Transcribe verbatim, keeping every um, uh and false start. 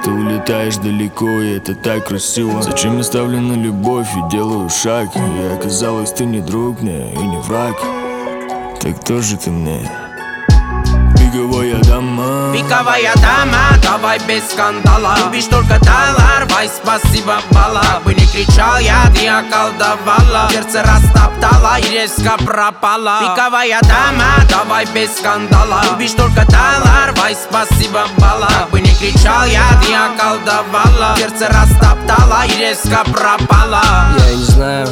Ты улетаешь далеко, и это так красиво. Зачем я ставлю на любовь и делаю шаг? И оказалось, ты не друг мне и не враг. Так кто же ты мне? Пиковая дама. Пиковая дама, давай без скандала. Любишь только доллар, вай, спасибо, бала. Как бы не кричал я, ты околдовала. Сердце растоптала и резко пропала. Пиковая дама, давай без скандала. Любишь только доллар, вай, спасибо, бала. Как бы не кричал я, ты околдовала. Сердце растоптала и резко пропала. Я не знаю,